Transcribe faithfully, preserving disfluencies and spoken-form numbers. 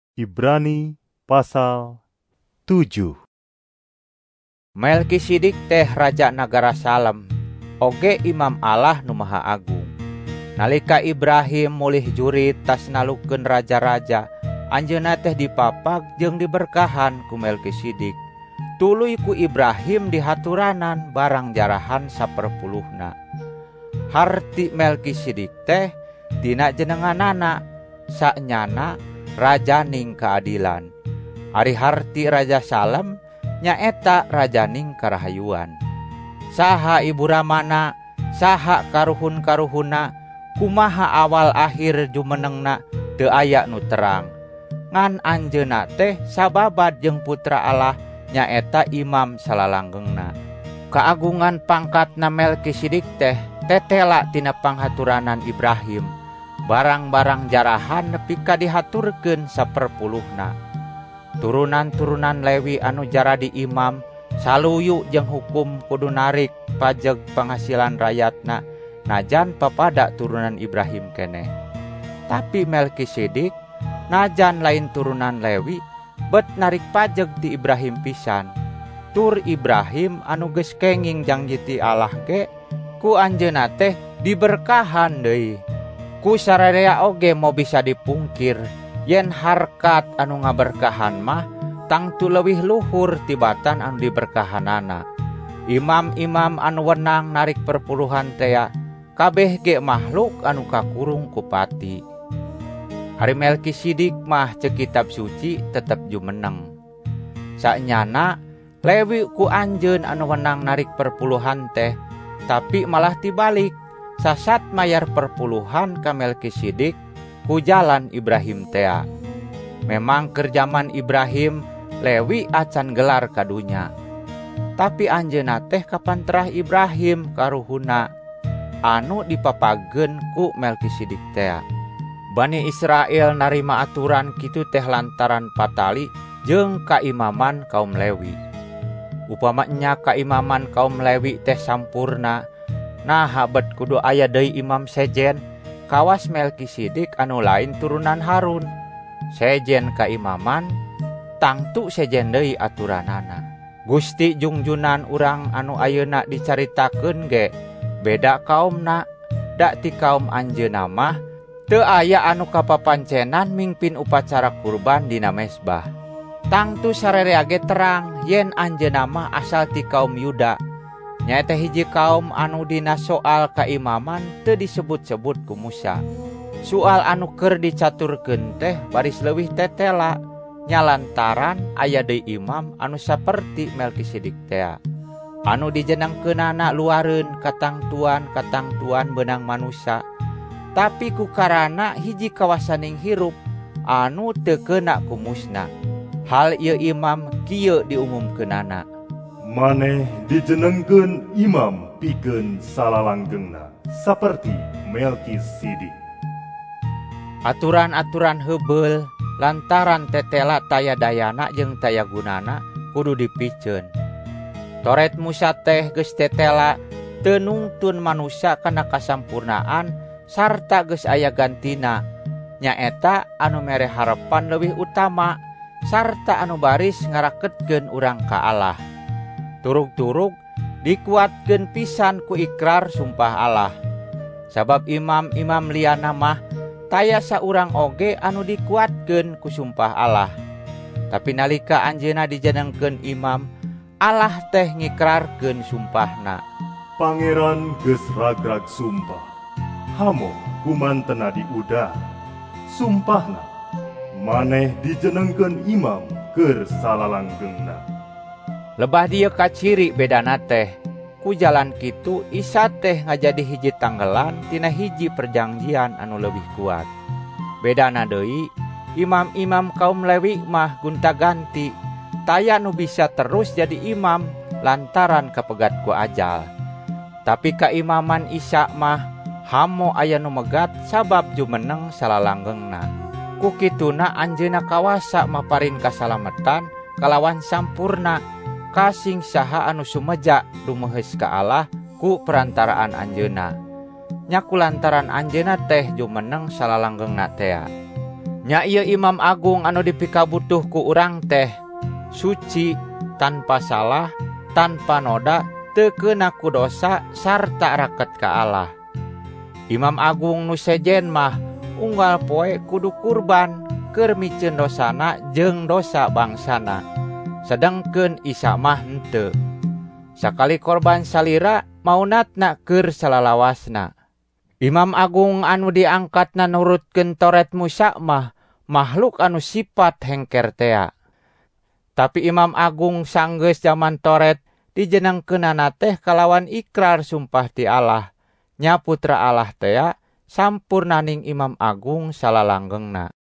Ibrani pasal tujuh. Melkisedek teh raja nagara Salem, oge imam Allah nu Maha Agung. Nalika Ibrahim mulih jurit tas nalukeun raja-raja, anjeunna teh dipapag jeung diberkahan ku Melkisedek. Tuluy ku Ibrahim dihaturanan barang jarahan saperpuluhna. Harti Melkisedek teh dina jenenganana saknyana rajaning keadilan. Ari harti Raja Salem nyaeta rajaning karahayuan. Saha ibu ramana, saha karuhun-karuhuna, kumaha awal akhir jumenengna teu aya nu terang. Ngan anjeunna teh sababad jeung putra Allah nyaeta imam salalanggengna. Kaagungan pangkatna Melkisedek teh tetela tina panghaturanan Ibrahim. Barang-barang jarahan nepi ka dihaturkeun saperpuluhna. Turunan-turunan Lewi anu jaradi imam saluyu jeung hukum kudu narik pajeg penghasilan rakyatna najan papada turunan Ibrahim keneh. Tapi Melkisedek najan lain turunan Lewi bet narik pajeg ti Ibrahim pisan. Tur Ibrahim anu geus kenging janji ti Allah ge ku anjeunna teh diberkahan deui. Ku sararea oge mau bisa dipungkir yen harkat anu ngaberkahan mah tangtu leuwih luhur tibatan anu diberkahanana. Imam-imam anu wenang narik perpuluhan tea kabeh ge makhluk anu kakurung ku pati. Ari Melkisedek mah ceuk kitab suci tetep jumeneng. Saknyana Lewi ku anjeun anu wenang narik perpuluhan teh, tapi malah tibalik sasat mayar perpuluhan ka Melkisedek ku jalan Ibrahim tea. Memang kerjaman Ibrahim Lewi acan gelar kadunya. Tapi anjeunna teh kapan terah Ibrahim karuhuna anu dipapageun ku Melkisedek tea. Bani Israel narima aturan kitu teh lantaran patali jeung kaimaman kaum Lewi. Upamanya kaimaman kaum Lewi teh sampurna, nah habet kudu aya deui imam sejen kawas Melkisedek anu lain turunan Harun. Sejen kaimaman tangtu sejen deui aturanana. Gusti jungjunan urang anu ayeuna dicaritakeun ge beda kaumna. Da ti kaum anjeunna mah teu aya anu kapapancenan mingpin upacara kurban dina mezbah. Tangtu sarerea ge terang yen anjeunna mah asal ti kaum Yuda. Nyaeta hiji kaum anu dina soal kaimaman teu disebut-sebut ku Musa. Soal anu keur dicaturkeun teh baris leuwih tetela nyalantaran aya deui imam anu saperti Melkisedek tea. Anu dijenengkeunana luareun katangtuan-katangtuan beunang manusia, tapi ku karana hiji kawasaning hirup anu teu keuna ku musna. Hal ieu imam kieu diumumkeunana. Maneh dijenengkeun imam pikeun salalanggengna saperti Melkisedek. Aturan-aturan heubeul lantaran tetela taya dayana jeung taya gunana kudu dipiceun. Toret Musa teh geus tetela teu nungtun manusia kana kasampurnaan sarta geus aya gantina, nyaeta anu mere harepan leuwih utama sarta anu baris ngaraketkeun urang ka Allah. Turug-turug dikuatkeun pisan ku ikrar sumpah Allah. Sabab imam-imam liana mah taya saurang oge anu dikuatkeun ku sumpah Allah. Tapi nalika anjeunna dijenengkeun imam, Allah teh ngikrarkeun sumpahna. Pangeran geus ragrag sumpah, hamo kumantena di udara. Sumpahna, maneh dijenengkeun imam keur salalanggengna. Lebah dieu kaciri bedana teh, ku jalan kitu Isa teh ngajadi hiji tanggelan tina hiji perjanjian anu leuwih kuat. Bedana deui, imam-imam kaum Lewi mah gonta-ganti, taya nu bisa terus jadi imam lantaran kapegat ku ajal. Tapi kaimaman Isa mah hamo aya nu megat sabab jumeneng salalanggengna. Ku kituna anjeunna kawasa maparin kasalametan kalawan sampurna kasing saha anu sumeja dumeheus ka Allah ku perantaraan anjeunna. Nya kulantaran anjeunna teh jumeneng salalanggengna tea. Nya ieu Imam Agung anu dipikabutuh ku urang teh suci, tanpa salah, tanpa noda, teu keuna ku dosa sarta raket ka Allah. Imam Agung nu sejen mah unggal poe kudu kurban keur miceun dosana jeung dosa bangsana. Sedengkeun Isa mah henteu. Sakali korban salira maunatna keur salalawasna. Imam Agung anu diangkatna nurutkeun Toret Musa mah makhluk anu sifat hengker tea. Tapi Imam Agung sanggeus zaman Toret dijenengkeunana teh kalawan ikrar sumpah ti Allah, nya Putra Allah tea sampurnaning Imam Agung salalanggengna.